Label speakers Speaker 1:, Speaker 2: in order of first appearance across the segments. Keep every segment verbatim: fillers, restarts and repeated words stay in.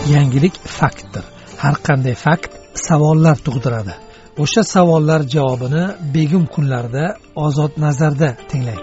Speaker 1: Yangilik faktdir. Har qanday fakt savollar tug'diradi. O'sha savollar javobini begum kunlarda Ozod nazarda tinglang.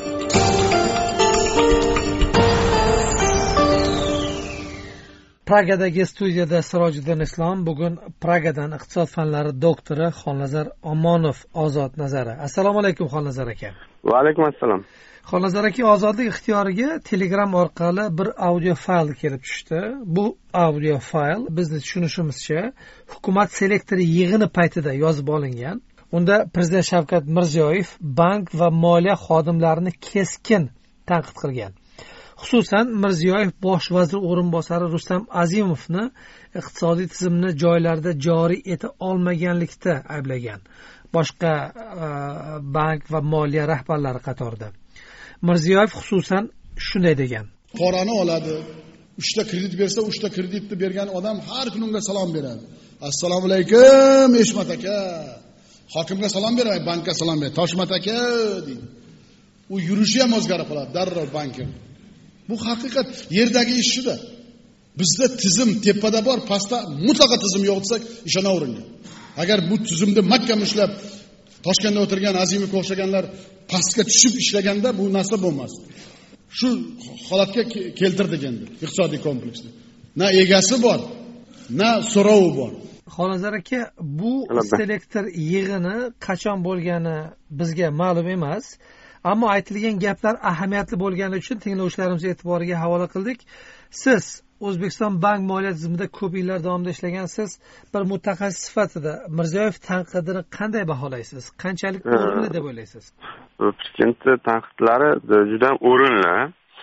Speaker 1: Pragadagi studiyada Sirojiddin Islom, bugun Pragadan iqtisod fanlari doktori Xonnazar Omonov Ozod nazari. Assalomu alaykum Xonnazar aka.
Speaker 2: Va alaykum assalom.
Speaker 1: Xonnazar aka, Ozodlik ixtiyoriga Telegram orqali bir audio fayl kelib tushdi. Bu audio fayl bizni tushunishimizcha hukumat selektori yig'ini paytida yozib olingan. Unda Prezident Shavkat Mirziyoyev bank va moliya xodimlarini keskin tanqid qilgan. Xususan, Mirziyoyev bosh vazir o'rinbosari Rustam Azimovni iqtisodiy tizimni joylarda joriy eta olmaganlikda ayblagan. Boshqa uh, bank va moliya rahbarlari qatorida. Mirziyoyev xususan shunday degan:
Speaker 3: Qorani oladi, uchta kredit bersa, uchta kreditni bergan odam har kuni unga salom beradi. Assalomu alaykum Eshmat aka. Hokimga salom bermay, bankka salom beradi. Toshmat aka deydi. U yurishi ham o'zgarib qoladi, darrov bankir. Bu haqiqat, yerdagi ish shuda. Bizda tizim tepada bor, pastda mutlaqo tizim yo'q desak, ishonavering. Agar bu tizimni mahkam ishlab Toshkentda o'tirgan Azimovga o'xshaganlar pastga tushib ishlaganda bu narsa bo'lmas. Shu holatga keltirdik endi iqtisodiy kompleksni. Na egasi bor, na so'rovi bor.
Speaker 1: Xonnazar aka, bu selektor yig'ini qachon bo'lgani bizga ma'lum emas. Ammo aytilgan gaplar ahamiyatli bo'lgani uchun tinglovchilarimiz e'tiboriga havola qildik. Siz O'zbekiston bank moliya tizimida ko'p yillar davomida ishlagansiz. Bir mutaxassis sifatida Mirziyoyev tanqidini qanday baholaysiz? Qanchalik o'rinli deb o'ylaysiz?
Speaker 2: Prezident tanqidlari juda o'rinli.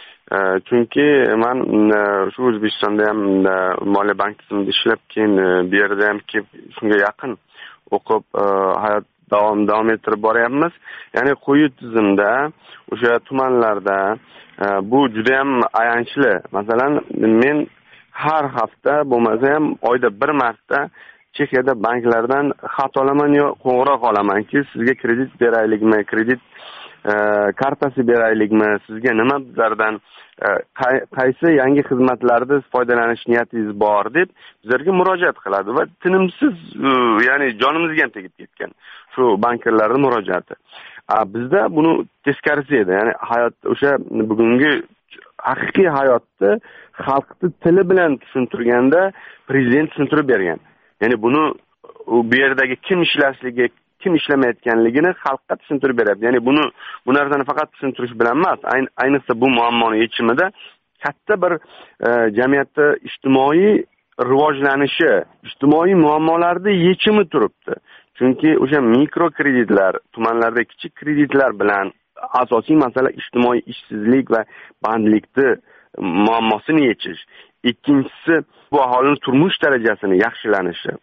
Speaker 2: Chunki men shu O'zbekistonda ham moliya bank tizimida ishlab, keyin bu yerda ham kelib shunga yaqin o'qib hayot davom davom ettirib boryapmiz. Ya'ni quyi tizimda, o'sha tumanlarda bu juda ham ayanchli. Masalan, men har hafta bo'lmasa ham oyda bir marta Chexiyada banklardan xat olaman yo qo'ng'iroq olamanki, sizga kredit beraylikmi, kredit kartasi beraylikmi, sizga nima bizlardan qaysi yangi xizmatlardan foydalanish niyatingiz bor deb bizlarga murojaat qiladi va tinimsiz, ya'ni jonimizga ham tegib ketgan shu bankirlarning murojaati. Bizda buni teskarisi edi. Ya'ni hayot, o'sha bugungi haqiqiy hayotni xalqni tili bilan tushuntirganda prezident tushuntirib bergan. Ya'ni buni bu yerdagi kim ishlashligi, kim ishlamayotganligini xalqqa tushuntirib beryapti. Ya'ni buni bu narsani faqat tushuntirish bilan emas, ayniqsa bu muammoni yechimida katta bir e, jamiyatda ijtimoiy rivojlanishi, ijtimoiy muammolarning yechimi turibdi. Chunki o'sha mikrokreditlar, tumanlarda kichik kreditlar bilan asosiy masala ijtimoiy ishsizlik va bandlikni muammosini yechish. Ikkinchisi, bu aholining turmush darajasini yaxshilanishi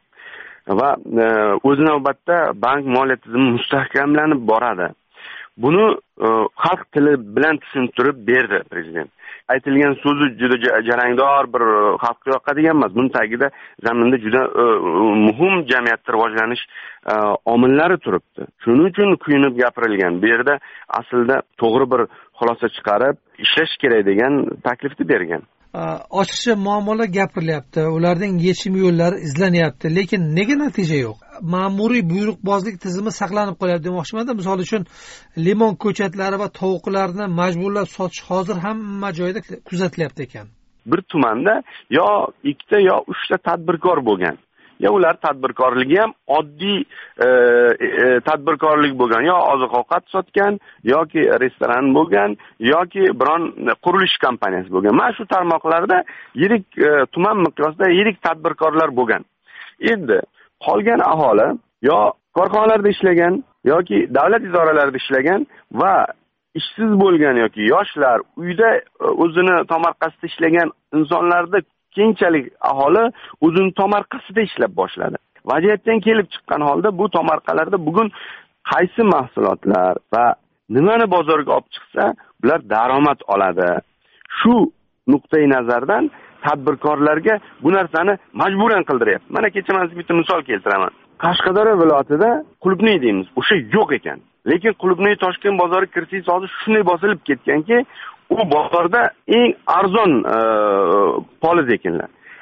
Speaker 2: va e, o'z navbatda bank moliya tizimi mustahkamlanib boradi. Buni e, xalq tili bilan tushuntirib berdi prezident. Aytilgan so'zi juda jarangdor bir xalqqa yoqadigan emas. Buning tagida zaminda juda e, muhim jamiyatda rivojlanish e, omillari turibdi. Shuning uchun kuyunib gapirilgan. Bu yerda aslida to'g'ri bir xulosa chiqarib ishlash kerak degan taklifni bergan.
Speaker 1: Ochiqcha muammolar gapirilyapti, ularning yechim yo'llari izlanyapti, lekin nega natija yo'q? Ma'muriy buyruqbozlik tizimi saqlanib qolyapti demoqchiman-da. Misol uchun limon ko'chatlari va tovuqlarni majburlab sotish hozir hamma joyda kuzatilyapti ekan.
Speaker 2: Bir tumanda yo ikkita yo uchta tadbirkor bo'lgan. Ya ular tadbirkorligi ham oddiy e, e, tadbirkorlik bo'lgan, yo oziq-ovqat sotgan, yoki restoran bo'lgan, yoki biron qurilish kompaniyasi bo'lgan. Mana shu tarmoqlarda yirik e, tuman miqyosida yirik tadbirkorlar bo'lgan. Endi qolgan aholi yo korxonalarda ishlagan, yoki davlat idoralarida ishlagan va ishsiz bo'lgan yoki yoshlar uyda o'zini tomorqasida ishlagan insonlarda keyinchalik aholi o'zini tomorqasida ishlab boshladi. Vaziyatdan kelib chiqqan holda bu tomorqalarda bugun qaysi mahsulotlar va nimani bozorga olib chiqsa, bular daromad oladi. Shu nuqtai nazardan tadbirkorlarga bu narsani majburan qildiryapti. Mana kecha men sizga bitta misol keltiraman. Qashqadaryo viloyatida Qulupniy deymiz, o'sha yo'q ekan. Lekin Qulupniy Toshkent bozoriga kirsangiz hozir shunday bosilib ketganki, u bozorda eng arzon e, poliz ekanlar.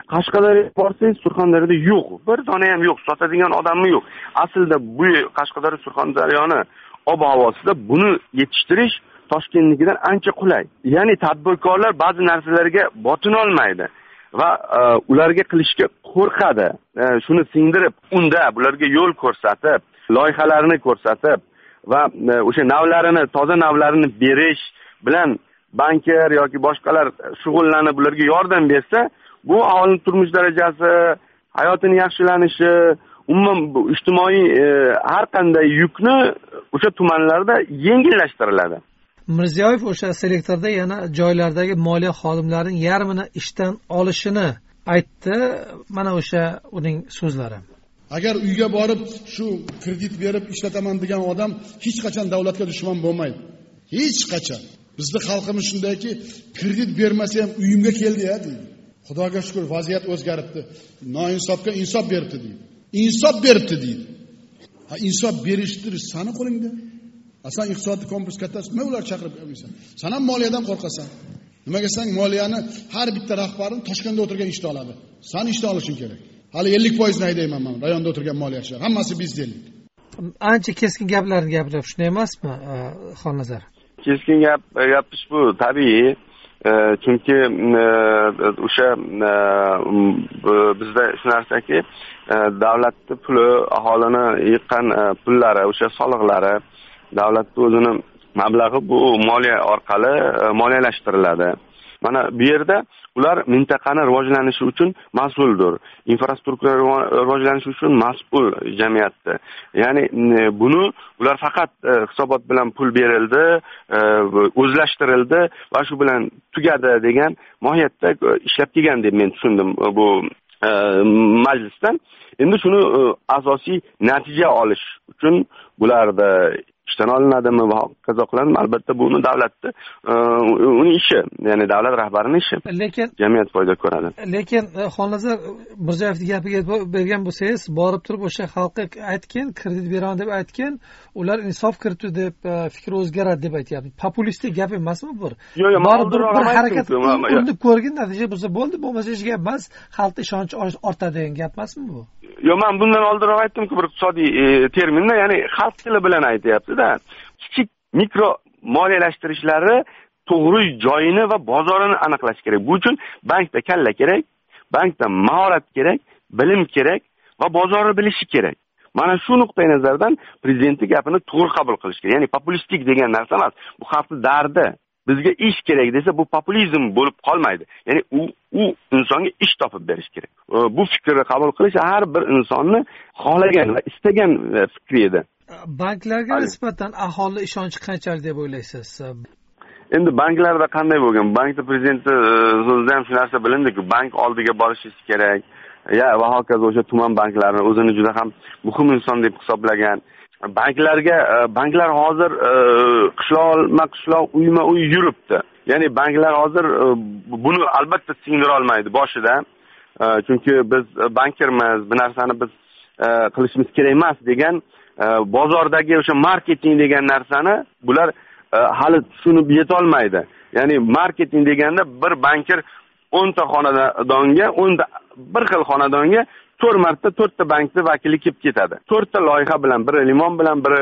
Speaker 2: Qashqadaryoga borsangiz, Surxondaryoda yo'q. Bir dona ham yo'q, sotadigan odammi yo'q. Aslida bu Qashqadaryo, Surxondaryoni ob-havosida buni yetishtirish Toshkentnikidan ancha qulay. Ya'ni tadbirkorlar ba'zi narsalarga botina olmaydi va e, ularga qilishga qo'rqadi. E, shuni singdirib, unda bularga yo'l ko'rsatib, loyihalarini ko'rsatib va e, o'sha navlarini, toza navlarini berish bilan banker yoki boshqalar shug'ullanib bularga yordam bersa, bu aholining turmush darajasi, hayotining yaxshilanishi, umuman ijtimoiy e, har qanday yukni o'sha tumanlarda yengillashtiriladi.
Speaker 1: Mirziyoyev o'sha selektorda yana joylardagi moliya xodimlarining yarmini ishdan olishini aytdi. Mana o'sha uning so'zlari.
Speaker 3: Agar uyga borib shu kredit berib ishlataman degan odam hech qachon davlatga dushman bo'lmaydi. Hech qachon. Bizning xalqimiz shundayki, kredit bermasa ham uyimga keldi-ya deydi. Xudoga shukr, vaziyat o'zgaribdi. Noinsofga insof beribdi deydi. Insof beribdi deydi. Ha, insof berishdir sani qo'lingda. Asan iqtisodiy kompleks kattasi nima ular chaqirib qo'ysan? Sen ham moliyadan qo'rqasan. Nimaga sen moliyani har bitta rahbarini Toshkentda o'tirgan ishda oladi. Sen ishda olishing kerak. Hali ellik foiz ni haydayman men, rayonda o'tirgan moliyachilar. Hammasi bizdelik.
Speaker 1: Ancha keskin gaplarni gapiryapti, shunday emasmi, Xonnazar?
Speaker 2: Keskin gap gapish bu tabiiy. Chunki o'sha bizda shu narsaki, davlatning puli, aholini yiqqan pullari, o'sha soliqlari, davlatning o'zini mablag'i bu moliya orqali moliyalashtiriladi. Mana bu yerda ular mintaqani rivojlanishi uchun mas'uldir. Infrastruktura rivojlanishi uchun mas'ul jamiyatda. Ya'ni buni ular faqat hisobot bilan pul berildi, o'zlashtirildi va shu bilan tugadi degan mohiyatda ishlab kelgan deb men tushundim bu majlisdan. Endi shuni asosiy natija olish uchun bularda ishdan olinadimi va hokazo qiladimi? Albatta buni davlatni uning ishi, ya'ni davlat rahbarining ishi.
Speaker 1: Lekin
Speaker 2: jamiyat foyda ko'radi.
Speaker 1: Lekin Xonnazar Mirziyoyevning gapiga bergan bo'lsangiz, borib turib o'sha xalqqa aytgan, kredit beraman deb aytgan, ular insof kiritdi deb fikri o'zgaradi deb aytayapti. Populistik gap emasmi bu?
Speaker 2: Yo'q, yo'q,
Speaker 1: borib turib bir harakat qilib ko'rgin, natija bo'lsa bo'ldi, bo'lmasa hech gap emas, xalqning ishonchi ortadi degan gap emasmi bu?
Speaker 2: Yo'q, men bundan oldinroq aytdim-ku, bir iqtisodiy terminni, ya'ni xalq tili bilan aytyapti-da. Kichik mikro moliyalashtirishlari to'g'ri joyini va bozorini aniqlash kerak. Bu uchun bankda kalla kerak, bankda mahorat kerak, bilim kerak va bozorni bilishi kerak. Mana shu nuqtai nazardan prezidentning gapini to'g'ri qabul qilish kerak. Ya'ni populistik degan narsa emas, bu xalqning dardi. Bizga ish kerak desa, bu populizm bo'lib qolmaydi. Ya'ni u u insonga ish topib berish kerak. Bu fikrni qabul qilish har bir insonni xohlagan va istagan fikri edi.
Speaker 1: Banklarga nisbatan aholi ishonchi qanchalik deb o'ylaysiz?
Speaker 2: Endi banklarda qanday bo'lgan? Bankda prezidentni so'zida ham shu narsa bilindi-ku, bank oldiga borishingiz kerak. Ya va hokazo o'sha tuman banklarini o'zini juda ham muhim inson deb hisoblagan. Banklarga banklar hozir qishloqma-qishloq, uyma-uy yuribdi. Ya'ni banklar hozir buni albatta singdira olmaydi boshida. Chunki biz bankirmiz, bu narsani biz qilishimiz kerak emas degan bozordagi o'sha marketing degan narsani bular hali tushunib yeta olmaydi. Ya'ni marketing deganda bir bankir o'nta xonadonga, o'nta bir xil xonadonga to'rt marta to'rtta bankning vakili kelib ketadi. to'rtta loyiha bilan, biri limon bilan, biri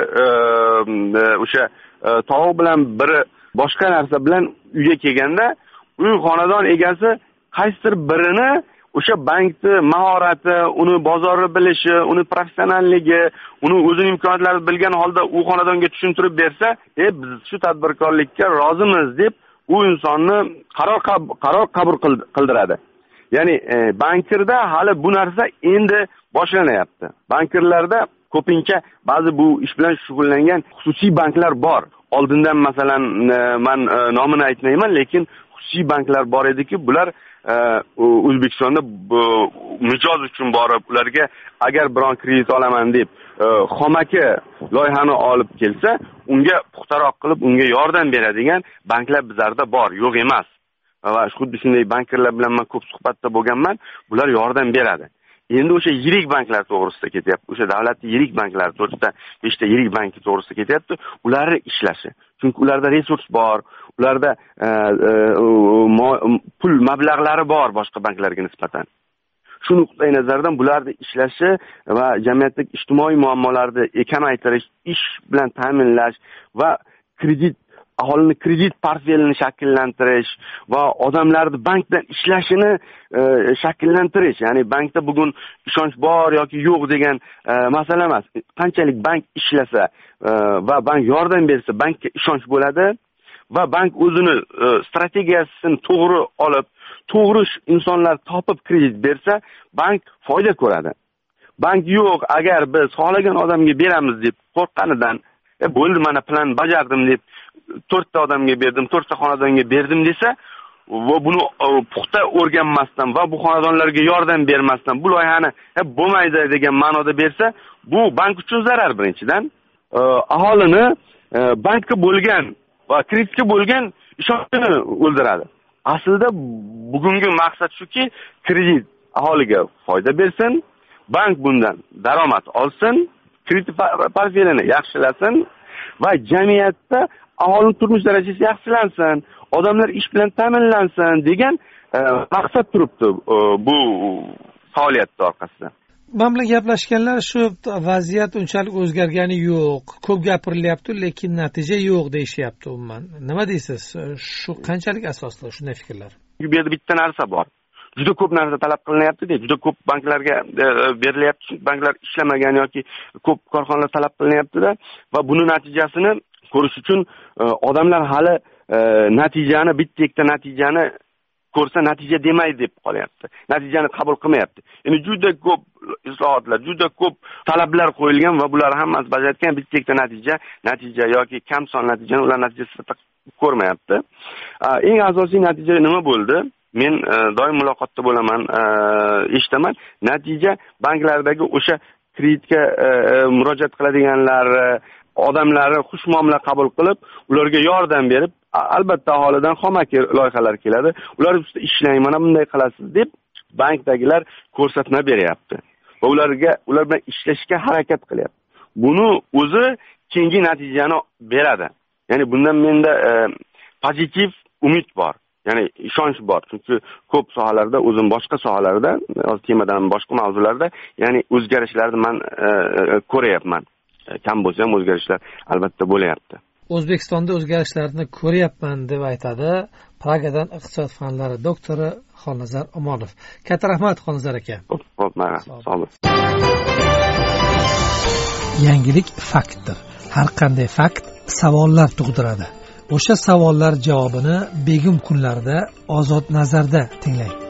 Speaker 2: o'sha tovuq bilan, biri boshqa narsa bilan uyga kelganda, uy xonadon egasi qaysidir birini o'sha bankning mahorati, uni bozorni bilishi, uni professionalligi, uni o'zining imkoniyatlarini bilgan holda u xonadonga tushuntirib bersa, "E, biz shu tadbirkorlikka rozimiz" deb u insonni qaror qaror qabul qildiradi. Ya'ni e, bankirda hali bu narsa endi boshlanyapti. Bankirlarda ko'pincha ba'zi bu ish bilan shug'ullangan xususiy banklar bor. Oldindan masalan e, men e, nomini aytmayman, lekin xususiy banklar bor ediki, bular e, O'zbekistonda mijoz uchun borib, ularga agar biron kredit olaman deb e, xomaki loyihani olib kelsa, unga puxtaroq qilib, unga yordam beradigan banklar bizlarda bor, yo'q emas. Va xuddi shunday bankirlar bilan men ko'p suhbatda bo'lganman, bular yordam beradi. Endi o'sha yirik banklar to'g'risida ketyapti. O'sha davlatning yirik banklari, to'rtta, beshta yirik banki to'g'risida ketyapti. Ularni ishlashi. Chunki ularda resurs bor, ularda e, e, pul mablag'lari bor boshqa banklarga nisbatan. shu nuqtai nazardan bularni ishlashi va jamiyatdagi ijtimoiy muammolarni kamaytirish, ish bilan ta'minlash va kredit aholini kredit portfelini shakllantirish va odamlarni bankdan ishlashini e, shakllantirish, ya'ni bankda bugun ishonch bor yoki yo'q degan e, masala emas. Qanchalik bank ishlasa e, va bank yordam bersa, bankka ishonch bo'ladi va bank o'zini e, strategiyasini to'g'ri olib, to'g'ri insonlar topib kredit bersa, bank foyda ko'radi. Bank yo'q, agar biz xohlagan odamga beramiz deb qo'rqqanidan, e, bo'ldi mana plan bajardim deb to'rtta odamga berdim, to'rtta xonadonga berdim desa va buni puxta o'rganmasdan va bu xonadonlarga yordam bermasdan bu loyihani hep bo'lmaydi degan ma'noda bersa, bu bank uchun zarar birinchidan. Aholini bankka bo'lgan va kreditga bo'lgan ishonchini o'ldiradi. Aslida bugungi maqsad shuki, kredit aholiga foyda bersin, bank bundan daromad olsin, kredit portfelini yaxshilasin va jamiyatda aholining turmush darajasi yaxshilansin, odamlar ish bilan ta'minlansin degan e, maqsad turibdi e, bu faoliyatning orqasida.
Speaker 1: Men bilan gaplashganlar shu vaziyat unchalik o'zgargani yo'q, ko'p gapirilyapti, lekin natija yo'q deyishyapti umuman. Nima deysiz? Shu qanchalik asosli shunday fikrlar?
Speaker 2: Bu yerda bitta narsa bor. Juda ko'p narsa talab qilinyapti-da, juda ko'p banklarga e, berilyapti, banklar ishlamagan yoki ko'p korxonalar talab qilinyapti-da va buni natijasini ko'rish uchun odamlar hali e, natijani bitta ikkita natijani ko'rsa natija demaydi deb qolyapti. Natijani qabul qilmayapti. Ya'ni juda ko'p islohotlar, juda ko'p talablar qo'yilgan va bular hammasi bajarilgan, bitta ikkita natija, natija yoki kam son natijani ular natija sifatida ko'rmayapti. Eng asosiy natija nima bo'ldi? Men e, doim muloqotda bo'laman, e, eshitaman. Natija banklardagi o'sha kreditga e, murojaat qiladiganlar odamlarni xushmuomala qabul qilib, ularga yordam berib, albatta aholidan xomaki loyihalar keladi. Ular ustida ishlang, mana bunday qilasiz deb bankdagilar ko'rsatma beryapti. Va ularga ular bilan ishlashga harakat qilyapti. Buni o'zi keyingi natijani beradi. Ya'ni bundan menda e, pozitiv umid bor. Ya'ni ishonch bor. Chunki ko'p sohalarda, o'zim boshqa sohalarda, temadan boshqa mavzularda, ya'ni o'zgarishlarni men e, ko'ryapman. Kam bo'lsa ham o'zgarishlar albatta bo'layapti.
Speaker 1: O'zbekistonda o'zgarishlarni ko'ryapman deb aytadi Pragadan iqtisod fanlari doktori Xolnazar Omonov. Katta rahmat Xolnazar aka.
Speaker 2: Xo'p, mana, sog' bo'ling.
Speaker 1: Yangilik faktdir. Har qanday fakt savollar tug'diradi. O'sha savollar javobini begim kunlarda Ozod nazarda tinglang.